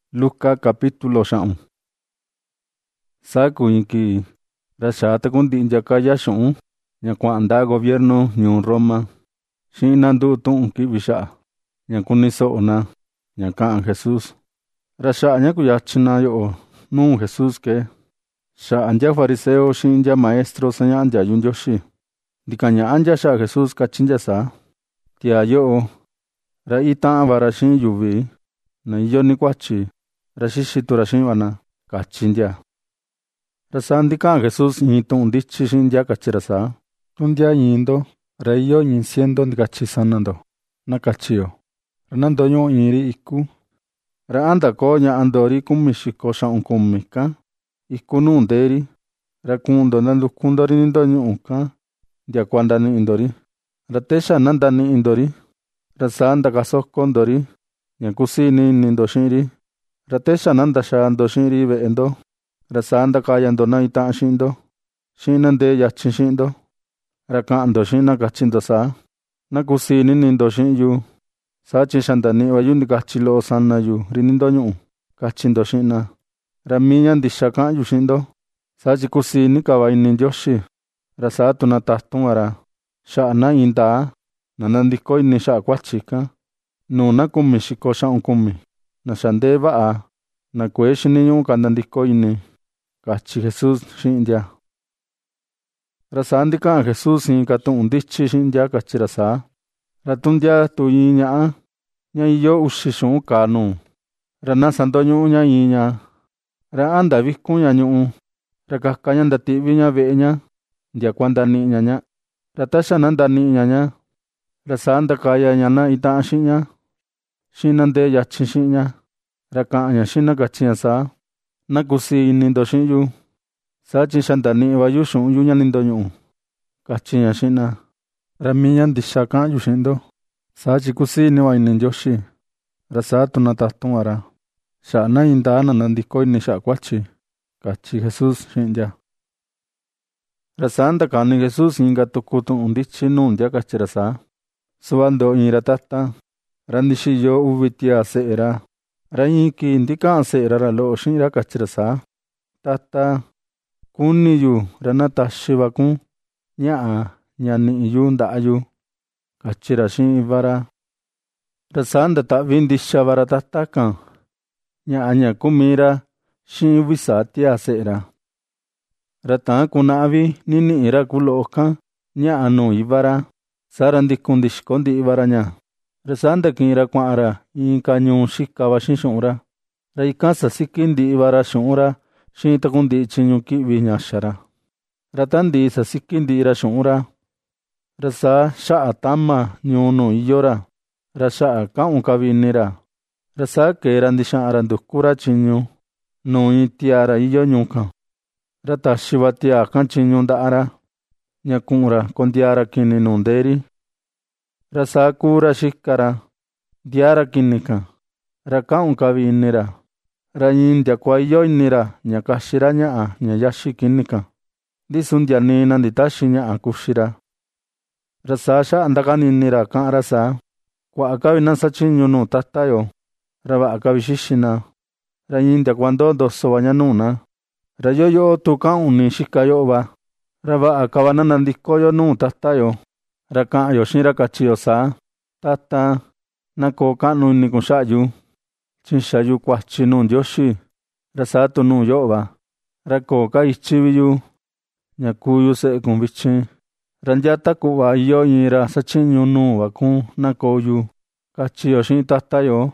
Lucas capítulo 6. Sakuinki rashata kundi jakaya shon nya kwanda gobierno nyu Roma shinandu tunki bisha nya kuniso ona nya kan Jesús rasha nya kuyachina yo nu Jesús ke sha anja fariseo shinja maestro sanya anja yunjoshi dikanya anja sha Jesús kachinja sa tia yo ra ita varashin yuvi na yo ni kwachi rashishi turashin wana kachinja rasandika Jesús ni ton dichi shinja kachirasa tundia yindo rayo yin siendo ndikachisanando nakachio ranando yo iri iku ra anda ko nya andori kumishiko sha kumika ikunu nderi ra kundo nandu kundori ndo nyuka dia kwanda ni indori ratesha nanda ni indori rasanda kasoko ndori nya kusini ni ndoshiri ratesha nanda sha ndoshiri beendo rasanda kaya ndona ita shindo shinande yachin shindo rakando shina kachindo sa na kusini ni ndoshin yu sachi shandani wayundi kachilo sana yu rinindo nyu kachindo shina raminya ndishaka yu shindo sachi kusini kawaini joshi rasatu na tatumara sha na inda nanandiko ni sha kwachika nuna kumishiko sha kumi na shandeva a na kweshi ni yu kandandiko ini kachi Jesús shindia rasandika Jesús in katun dichi shindia kachirasa ratundia tuyinya nya iyo ushishun kanu rana sandoñu nya yinya ra anda vikunya nyu rakakanya ndativinya veña ndia kwanda ni nya ratasha nanda ni nya rasanda kaya nyana ita shinya shinande yachishinya rakanya shina kachinya sa nakusi ni ndoshin yu sachi shandani wayu shun yu nya nindonyu kachinya shina raminya ndishaka yu shindo sachi kusi ni waini joshi rasatu na tatumara sha na indana nandiko ni sha kwachi kachi Jesús shinja rasanda kani Jesús inga tukutu undichi nundia kachirasa suando iratata randishi yo uvitia seera rayiki ndika seera ra lo shinra kachirasa tata kuni yu ranata shivaku nya nyani yu ndayu kachira shin vara rasanda ta vindi shavara tataka nya kumira shin visatia seera rata kunavi nini ira kuloka nya anu ivara sarandi kundishkondi ivaranya rasanda kinra kwara inka nyu shikawa shinshura raikasa sikindi ivara shura shin takundi chinyu kivinya shara ratandi sasikindi ira shura rasa sha tama nyunu iyora rasha kaun kavinira rasa kerandi sha arandukura chinyu no itiara iyo nyuka rata shivatia kanchinyu ndara nyakura kondiara kini nunderi rasa kura shikara diara kinika rakaun kavinira rayindia kwa iyo inira nyakashira nya nyayashi kinika disundia nina nditashi nya kushira rasasha andakaninira kan rasa kwa akavina sachinyu nu tatayo rava akavishishina rayindia kwando doso wanyanuna rayoyo tukauni shikayo ba rava akavana nandikoyo nu tatayo raka yoshira kachiyo sa tata nako kanu ni kushayu chinshayu kwachi nu yoshi rasatu nu yoba rako ka ichiviyu nyakuyu se kumbichi ranjata kuwa iyo ira sachinyu nu waku nakoyu kachiyo shin tatayo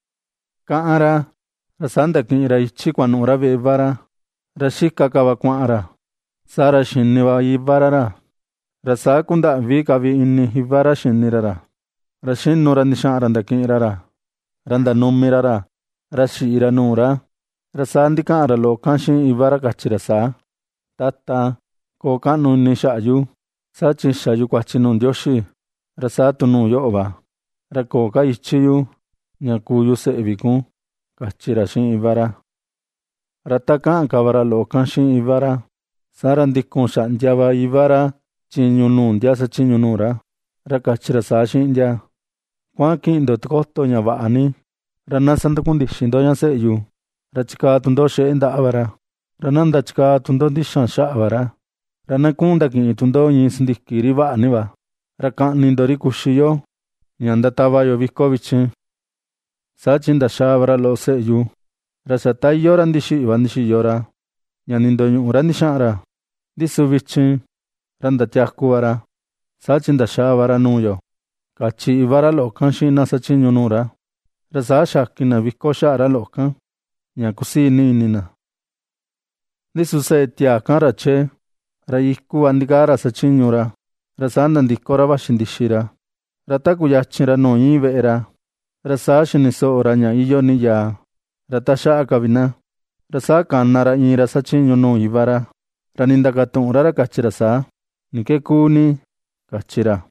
kaara rasanda kinra ichi kwanura vevara rashika kawa kwara sara shinniwa ivarara rasa kunda vi kavi inni ivara shinnirara rashinnu randisha randakinrara randa numirara rashi ira nura rasandika ara lokanshin ivara kachirasa tata kokanu ni shayu sachi shayu kwachinu ndyoshi rasatu nu yoba rakoka ichiyu nyakuyu seviku kachira shin ivara rataka kavara lokanshin ivara sarandikun shanjava ivara chinyu nundia sa chinyu nura rakachira sa shinja kwa kindo tkoto nya vaani ra na sandakundixi ndo ña se'yu, ra chikaa tundo xe'e nda'a ra, ra na ndachikaa tundo ndixan xa'a ra, ra na kuun ndaki'in tundo ñii sindiki ri va'a ni va, ra ka'ni ndo ri kuxi yo ña ndatava yo viko vichin. Saa chi ndaxava ra lo'o se'yu, ra xa ta iyo ra ndixi'va ndixiyo ra, ña ni ndoñu'u ra ndixa'an ra, ndisu vichin ra ndatiakuva ra, saa chi ndaxava ra nuu yo, kachi iva ra lo'o kan xi'in na sachiñu nuu ra, ra saa xaki na viko xa'a ra lo'o kan, ña kusini ini na. Ndisu se'e tiaa kan ra che, ra ikuva ndikaa ra sachiñu ra, ra saa ndandiko ra vaxi ndixi ra, ra ta kuyachin ra nuu iin ve'e ra, ra saa xini so'o ra ña iyo ni yaa, ra ta xa'a ka vina, ra saa kana ra iin ra sachiñu nuu iva ra, ra ni ndakatu'un ra kachi ra saa: ―Ni ke kuu ni? ―kachi ra.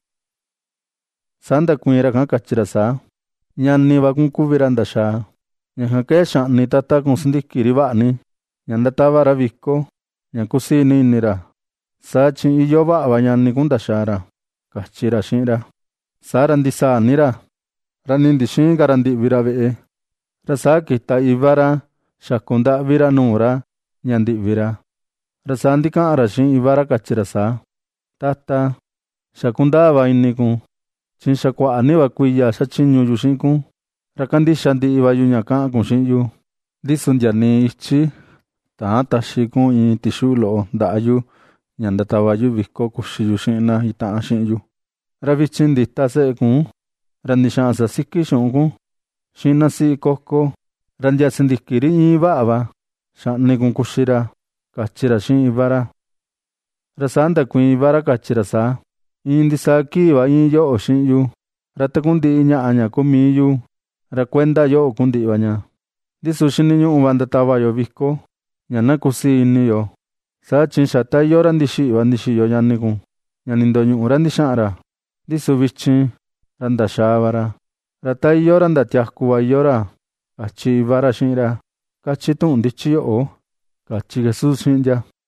Saa ndakuiin ra kan kachi ra saa: ―Ñani va kun kuvi ra ndaxaa, ñajan ke xa'ni tata kun sindiki ri va'a ni, ña ndatava ra viko, ña kusini ini ra, saa chi iyo va'a va ñani kun ndaxaa ra ―kachi ra xi'in ra. Saa ra ndisaa ni ra, ra ni ndixiin ka ra ndi'vi ra ve'e, ra saa kita iva ra xaku nda'vi ra nuu ra ña ndi'vi ra, ra saa ndika'an ra xi'in iva ra kachi ra saa: ―Tata, xa kundaa va ini kun, chi xa kua'a ni va kuiya xachiñu yu xi'in kun, ra kandixa ndi'i va yu ña ka'an kun xi'in yu, ndisu ndia nii ichi ta'an taxi kun iin tixu'u lo'o nda'a yu ña ndatava yu viko kuxi yu xi'in na ita'an xi'in yu. Ra vichin ndita se'e kun, ra ndixa'an sasiki xu'un kun, xi'in nasi'i koko, ra ndia sindiki ri iin va'a va, xa'ni kun kuxi ra ―kachi ra xi'in iva ra. Ra saa ndakuiin iva ra kachi ra saa: ―Iin ndisaa kii va iin yo'o xi'in yu, ra takundi'i ña'a ña kuu mii yu, ra kuenda yo'o kundi'i va ña. Ndisu xiniñu'u va ndatava yo viko, ña na kusii ini yo, saa chi xa ta iyo ra ndixi'va ndixiyo ñani kun, ña ni ndoñu'u ra ndixa'an ra, ndisu vichin ra ndaxava ra, ra ta iyo ra ndatiaku va iyo ra ―kachi iva ra xi'in ra. ―Kachi tu'un ndichi yo'o ―kachi Jesús xi'in ndia.